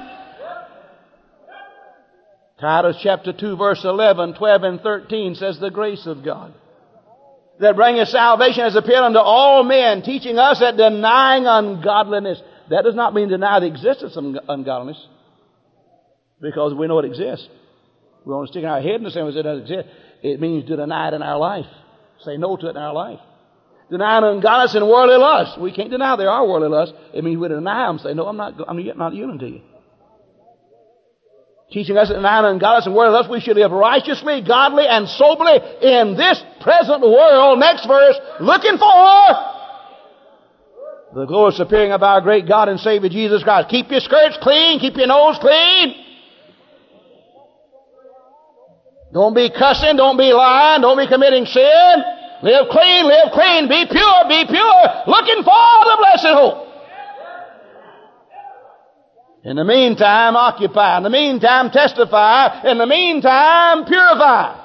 Speaker 2: Titus chapter 2, verse 11, 12, and 13 says the grace of God that bringeth salvation has appeared unto all men, teaching us that denying ungodliness. That does not mean deny the existence of ungodliness, because we know it exists. We want to stick our head in the sand and say it doesn't exist. It means to deny it in our life. Say no to it in our life. Denying ungodliness and worldly lust. We can't deny there are worldly lusts. It means we deny them. Say, no, I'm not yielding to you. Teaching us that denying ungodliness and worldly lust, we should live righteously, godly, and soberly in this present world. Next verse, looking for the glorious appearing of our great God and Savior Jesus Christ. Keep your skirts clean. Keep your nose clean. Don't be cussing. Don't be lying. Don't be committing sin. Live clean. Live clean. Be pure. Be pure. Looking for the blessed hope. In the meantime, occupy. In the meantime, testify. In the meantime, purify.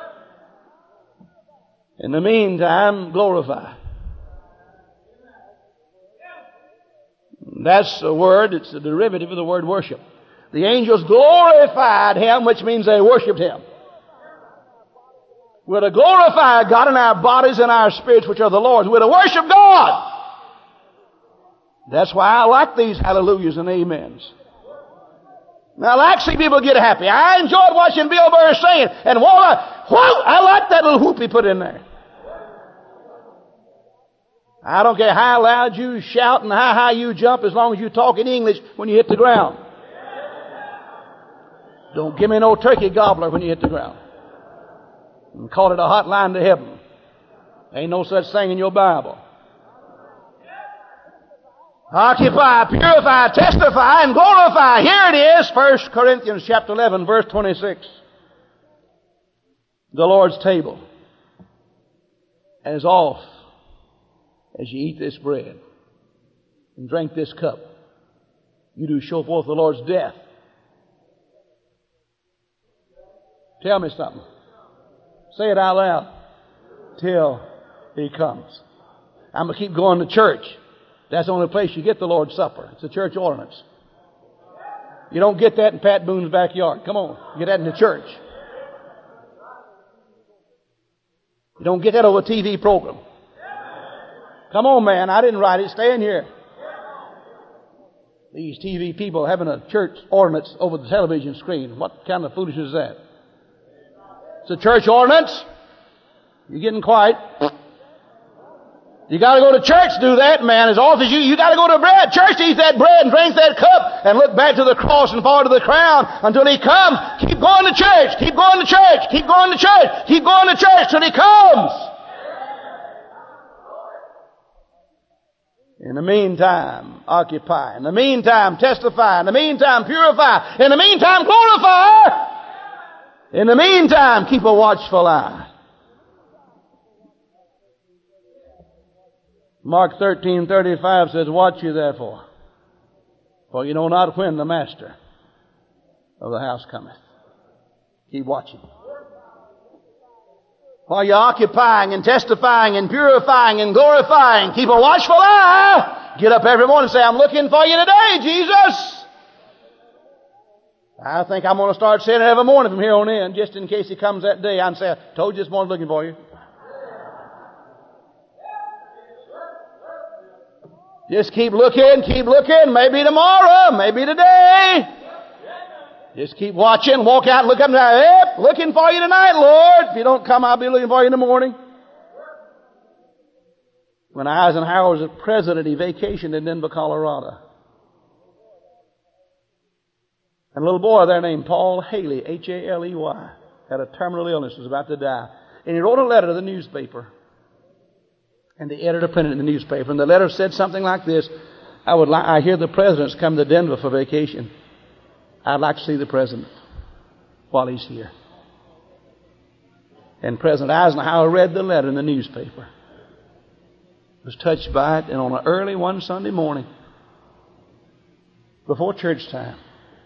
Speaker 2: In the meantime, glorify. That's a word, it's a derivative of the word worship. The angels glorified Him, which means they worshiped Him. We're to glorify God in our bodies and our spirits, which are the Lord's. We're to worship God.
Speaker 3: That's why I like these hallelujahs and amens. Now, I like to see people get happy. I enjoyed watching Bill Burr sing, and I like that little whoop he put in there. I don't care how loud you shout and how high you jump as long as you talk in English when you hit the ground. Don't give me no turkey gobbler when you hit the ground. And call it a hotline to heaven. Ain't no such thing in your Bible. Occupy, purify, testify, and glorify. Here it is, 1 Corinthians chapter 11, verse 26. The Lord's table is off as you eat this bread and drink this cup. You do show forth the Lord's death. Tell me something. Say it out loud. Till He comes. I'm going to keep going to church. That's the only place you get the Lord's Supper. It's a church ordinance. You don't get that in Pat Boone's backyard. Come on. You get that in the church. You don't get that over a TV program. Come on, man. I didn't write it. Stay in here. These TV people having a church ordinance over the television screen. What kind of foolishness is that? It's a church ordinance. You're getting quiet. You got to go to church to do that, man. As often as you got to go to church to eat that bread and drink that cup and look back to the cross and fall to the crown until He comes. Keep going to church. Keep going to church. Keep going to church. Keep going to church till He comes. In the meantime, occupy. In the meantime, testify. In the meantime, purify. In the meantime, glorify. In the meantime, keep a watchful eye. Mark 13:35 says, watch you therefore, for you know not when the master of the house cometh. Keep watching. While you're occupying and testifying and purifying and glorifying, keep a watchful eye. Get up every morning and say, I'm looking for you today, Jesus. I think I'm going to start saying it every morning from here on in, just in case He comes that day. I'd say, I told you this morning looking for you. Just keep looking, maybe tomorrow, maybe today. Just keep watching, walk out and look up and say, yep, looking for you tonight, Lord. If you don't come, I'll be looking for you in the morning. When Eisenhower was president, he vacationed in Denver, Colorado. And a little boy there named Paul Haley, Haley, had a terminal illness, was about to die. And he wrote a letter to the newspaper. And the editor printed it in the newspaper. And the letter said something like this. I hear the president's come to Denver for vacation. I'd like to see the president while he's here. And President Eisenhower read the letter in the newspaper. Was touched by it. And on an early one Sunday morning, before church time,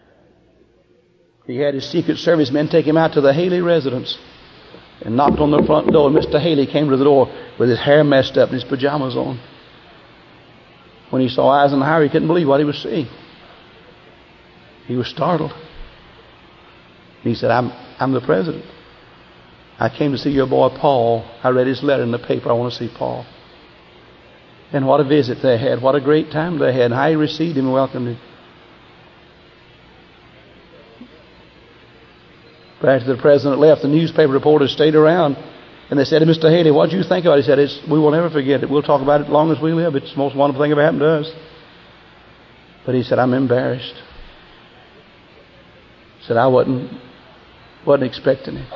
Speaker 3: he had his Secret Service men take him out to the Haley residence and knocked on the front door. And Mr. Haley came to the door with his hair messed up and his pajamas on. When he saw Eisenhower, he couldn't believe what he was seeing. He was startled. He said, I'm the president. I came to see your boy Paul. I read his letter in the paper. I want to see Paul. And what a visit they had. What a great time they had. And how he received him and welcomed him. After the president left, the newspaper reporters stayed around. And they said to Mr. Haley, what did you think about it? He said, we will never forget it. We'll talk about it as long as we live. It's the most wonderful thing ever happened to us. But he said, I'm embarrassed. He said, I wasn't expecting it.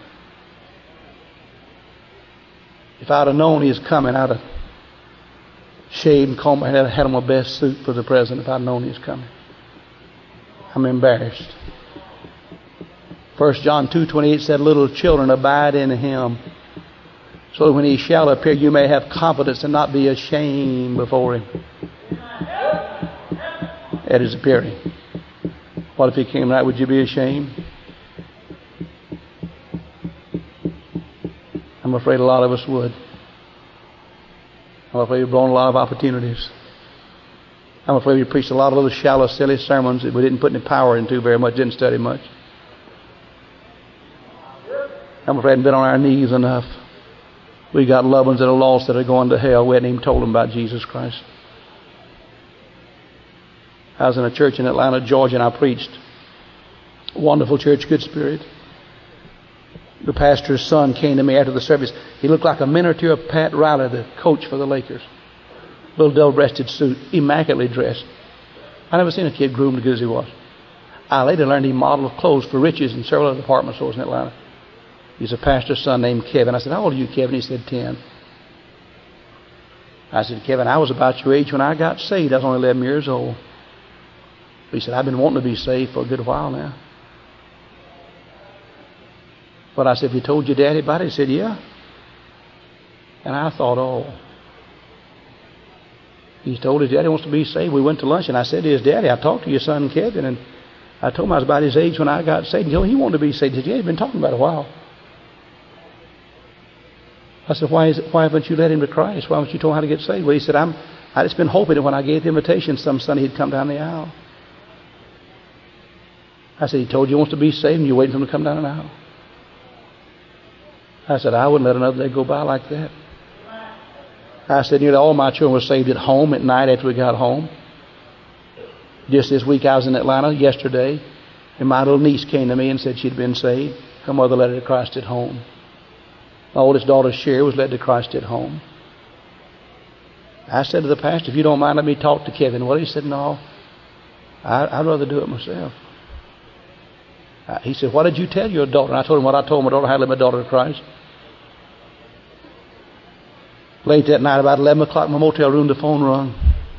Speaker 3: If I'd have known he was coming, I'd have shaved and combed my hair, had on my best suit for the president if I'd known he was coming. I'm embarrassed. 1 John 2:28 said, little children, abide in Him, so that when He shall appear, you may have confidence and not be ashamed before Him at His appearing. What if He came tonight? Would you be ashamed? I'm afraid a lot of us would. I'm afraid we've blown a lot of opportunities. I'm afraid we preached a lot of little shallow, silly sermons that we didn't put any power into very much, didn't study much. I'm afraid we haven't been on our knees enough. We got loved ones that are lost that are going to hell. We hadn't even told them about Jesus Christ. I was in a church in Atlanta, Georgia, and I preached. Wonderful church, good spirit. The pastor's son came to me after the service. He looked like a miniature of Pat Riley, the coach for the Lakers. Little double-breasted suit, immaculately dressed. I never seen a kid groomed as good as he was. I later learned he modeled clothes for Riches in several other department stores in Atlanta. He's a pastor's son named Kevin. I said, how old are you, Kevin? He said, 10. I said, Kevin, I was about your age when I got saved. I was only 11 years old. He said, I've been wanting to be saved for a good while now. But I said, have you told your daddy about it? He said, yeah. And I thought, oh. He told his daddy wants to be saved. We went to lunch, and I said to his daddy, I talked to your son Kevin, and I told him I was about his age when I got saved. He wanted to be saved. He said, yeah, he's been talking about it a while. I said, why haven't you led him to Christ? Why haven't you told him how to get saved? Well, he said, I just been hoping that when I gave the invitation some Sunday he'd come down the aisle. I said, he told you he wants to be saved, and you're waiting for him to come down the aisle. I said, I wouldn't let another day go by like that. I said, nearly all my children were saved at home at night after we got home. Just this week I was in Atlanta yesterday, and my little niece came to me and said she'd been saved. Her mother led her to Christ at home. My oldest daughter, Sherry, was led to Christ at home. I said to the pastor, if you don't mind, let me talk to Kevin. Well, he said, no, I'd rather do it myself. He said, what did you tell your daughter? And I told him what I told my daughter, how to lead my daughter to Christ. Late that night, about 11 o'clock in my motel room, the phone rang.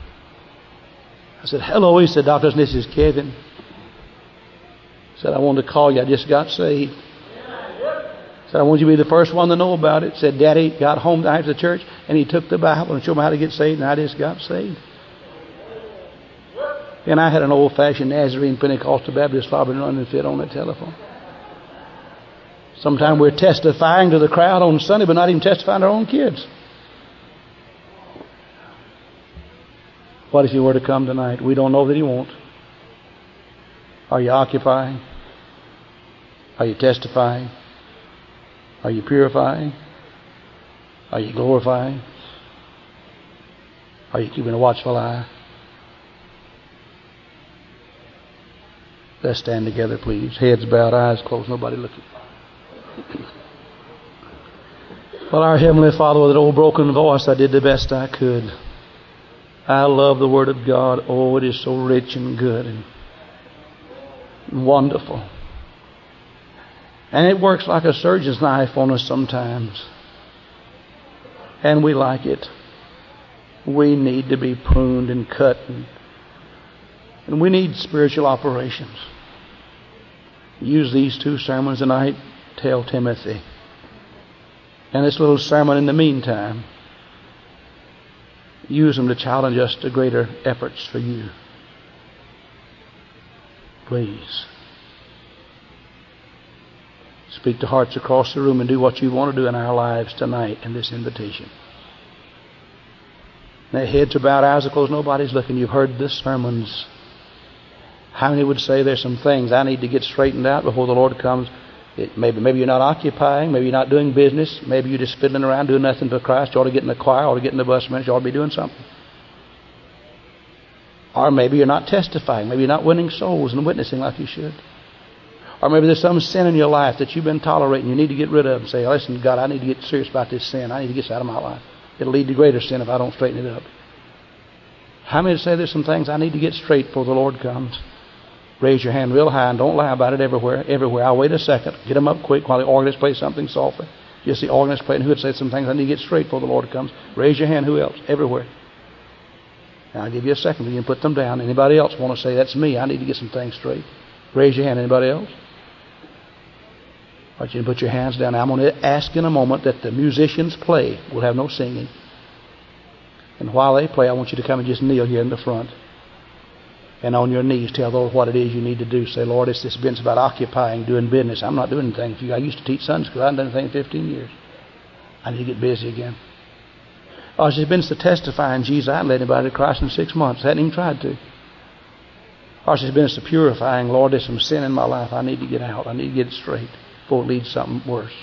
Speaker 3: I said, hello. He said, Doctor, this is Kevin. He said, I wanted to call you. I just got saved. He said, I want you to be the first one to know about it. He said, Daddy got home after the church, and he took the Bible and showed me how to get saved, and I just got saved. And I had an old-fashioned Nazarene Pentecostal Baptist father running fit on the telephone. Sometimes we're testifying to the crowd on Sunday, but not even testifying to our own kids. What if he were to come tonight? We don't know that he won't. Are you occupying? Are you testifying? Are you purifying? Are you glorifying? Are you keeping a watchful eye? Let's stand together, please. Heads bowed, eyes closed, nobody looking. Well, our Heavenly Father, with an old broken voice, I did the best I could. I love the Word of God. Oh, it is so rich and good and wonderful. And it works like a surgeon's knife on us sometimes. And we like it. We need to be pruned and cut. And we need spiritual operations. Use these 2 sermons tonight. Tell Timothy. And this little sermon in the meantime. Use them to challenge us to greater efforts for you. Please. Speak to hearts across the room and do what you want to do in our lives tonight in this invitation. Their heads are bowed, eyes are closed, nobody's looking. You've heard the sermons. How many would say there's some things I need to get straightened out before the Lord comes? Maybe you're not occupying. Maybe you're not doing business. Maybe you're just fiddling around doing nothing for Christ. You ought to get in the choir. You ought to get in the bus ministry. You ought to be doing something. Or maybe you're not testifying. Maybe you're not winning souls and witnessing like you should. Or maybe there's some sin in your life that you've been tolerating. You need to get rid of and say, listen, God, I need to get serious about this sin. I need to get this out of my life. It'll lead to greater sin if I don't straighten it up. How many say there's some things I need to get straight before the Lord comes? Raise your hand real high and don't lie about it everywhere. I'll wait a second. Get them up quick while the organist plays something softly. Just the organist playing. Who would say some things I need to get straight before the Lord comes? Raise your hand. Who else? Everywhere. Now, I'll give you a second. You can put them down. Anybody else want to say, that's me. I need to get some things straight. Raise your hand. Anybody else? I want you to put your hands down. I'm going to ask in a moment that the musicians play. We'll have no singing. And while they play, I want you to come and just kneel here in the front. And on your knees, tell the Lord what it is you need to do. Say, Lord, it's this business about occupying, doing business. I'm not doing anything for you. I used to teach Sunday school. I haven't done anything in 15 years. I need to get busy again. Oh, it's just business to testifying Jesus. I hadn't led anybody to Christ in 6 months. I hadn't even tried to. Oh, it's just business to purifying. Lord, there's some sin in my life. I need to get out. I need to get it straight before it leads to something worse.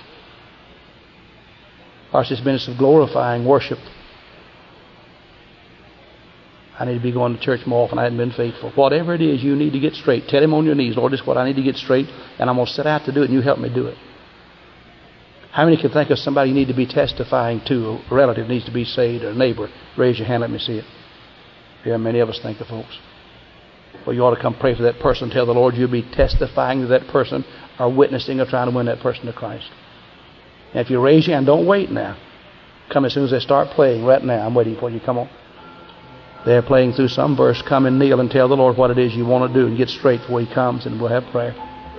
Speaker 3: Oh, it's just business of glorifying worship. I need to be going to church more often. I hadn't been faithful. Whatever it is you need to get straight, tell Him on your knees, Lord, this is what I need to get straight, and I'm going to set out to do it, and you help me do it. How many can think of somebody you need to be testifying to, a relative needs to be saved, or a neighbor? Raise your hand, let me see it. Yeah, many of us think of folks. Well, you ought to come pray for that person, tell the Lord you'll be testifying to that person, or witnessing, or trying to win that person to Christ. And if you raise your hand, don't wait now. Come as soon as they start playing right now. I'm waiting for you. Come on. They're playing through some verse. Come and kneel and tell the Lord what it is you want to do, and get straight before He comes, and we'll have prayer.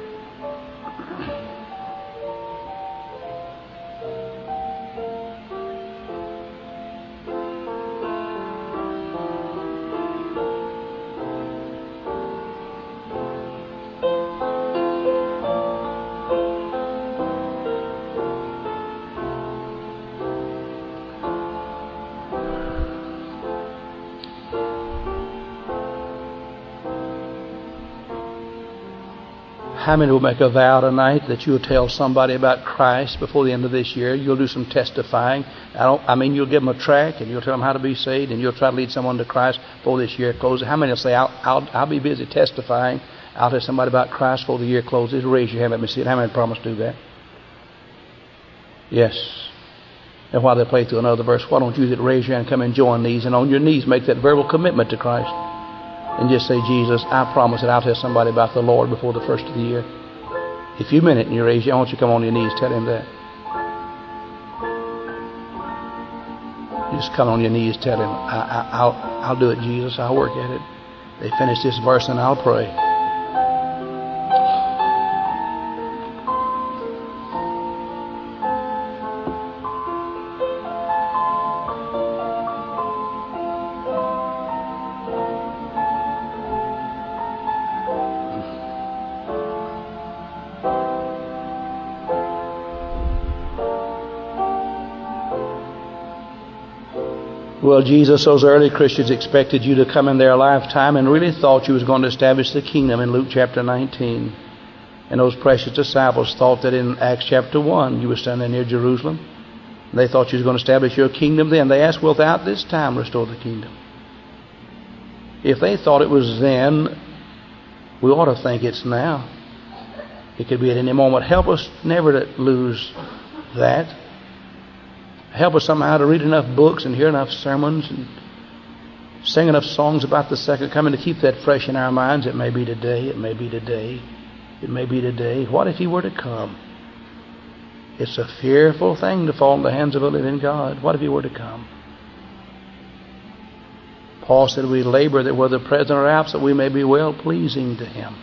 Speaker 3: How many will make a vow tonight that you'll tell somebody about Christ before the end of this year? You'll do some testifying. You'll give them a tract, and you'll tell them how to be saved, and you'll try to lead someone to Christ before this year closes. How many will say, I'll be busy testifying. I'll tell somebody about Christ before the year closes? Raise your hand, let me see it. How many promise to do that? Yes. And while they play through another verse, why don't you raise your hand and come and join these, and on your knees make that verbal commitment to Christ. And just say, Jesus, I promise that I'll tell somebody about the Lord before the first of the year. If you mean it and you raise your hand, I want you to come on your knees, tell Him that. Just come on your knees, tell Him, I'll do it, Jesus, I'll work at it. They finish this verse and I'll pray. Well, Jesus, those early Christians expected you to come in their lifetime and really thought you was going to establish the kingdom in Luke chapter 19. And those precious disciples thought that in Acts chapter 1 you were standing near Jerusalem. They thought you was going to establish your kingdom then. They asked, will thou at this time restore the kingdom? If they thought it was then, we ought to think it's now. It could be at any moment. Help us never to lose that. Help us somehow to read enough books and hear enough sermons and sing enough songs about the second coming to keep that fresh in our minds. It may be today, it may be today, it may be today. What if He were to come? It's a fearful thing to fall in the hands of a living God. What if He were to come? Paul said we labor that whether present or absent we may be well pleasing to Him.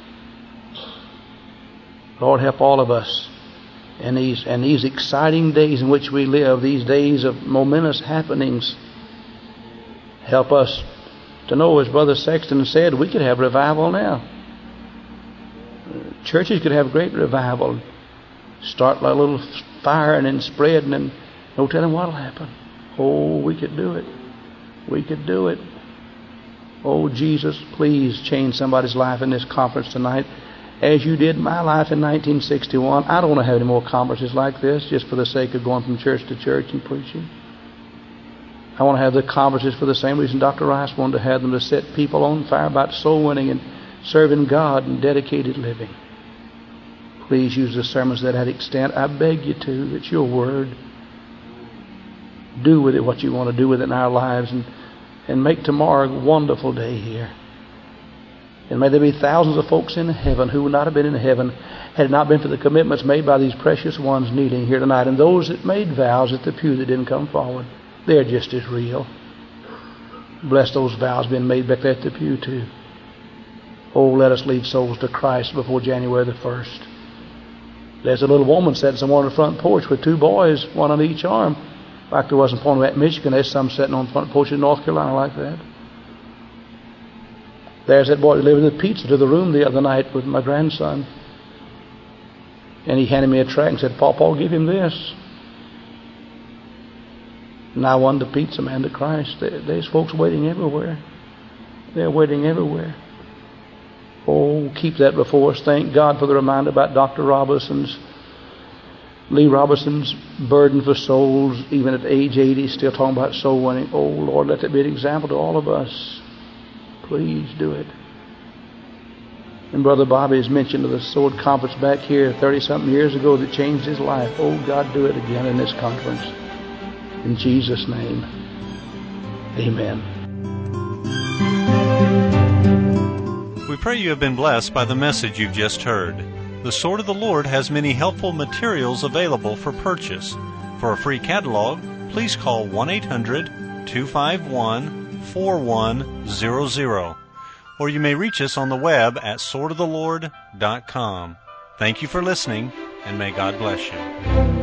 Speaker 3: Lord, help all of us. And these exciting days in which we live, these days of momentous happenings, help us to know, as Brother Sexton said, we could have revival now. Churches could have great revival. Start like a little fire and then spread, and then no telling what will happen. Oh, we could do it. We could do it. Oh, Jesus, please change somebody's life in this conference tonight. As you did my life in 1961. I don't want to have any more conferences like this just for the sake of going from church to church and preaching. I want to have the conferences for the same reason Dr. Rice wanted to have them, to set people on fire about soul winning and serving God and dedicated living. Please use the sermons to that extent. I beg you to. It's your word. Do with it what you want to do with it in our lives, and make tomorrow a wonderful day here. And may there be thousands of folks in heaven who would not have been in heaven had it not been for the commitments made by these precious ones kneeling here tonight. And those that made vows at the pew that didn't come forward, they're just as real. Bless those vows being made back there at the pew too. Oh, let us lead souls to Christ before January the 1st. There's a little woman sitting somewhere on the front porch with two boys, one on each arm. Like there was in Point Rat, Michigan. There's some sitting on the front porch in North Carolina like that. There's that boy delivering the pizza to the room the other night with my grandson. And he handed me a tract and said, Paul, give him this. And I won the pizza man to Christ. There's folks waiting everywhere. They're waiting everywhere. Oh, keep that before us. Thank God for the reminder about Dr. Lee Robinson's burden for souls, even at age 80, still talking about soul winning. Oh, Lord, let that be an example to all of us. Please do it. And Brother Bobby has mentioned of the sword conference back here 30-something years ago that changed his life. Oh, God, do it again in this conference. In Jesus' name, amen.
Speaker 4: We pray you have been blessed by the message you've just heard. The Sword of the Lord has many helpful materials available for purchase. For a free catalog, please call 1-800-251-4100. Or you may reach us on the web at swordoftheLord.com. Thank you for listening, and may God bless you.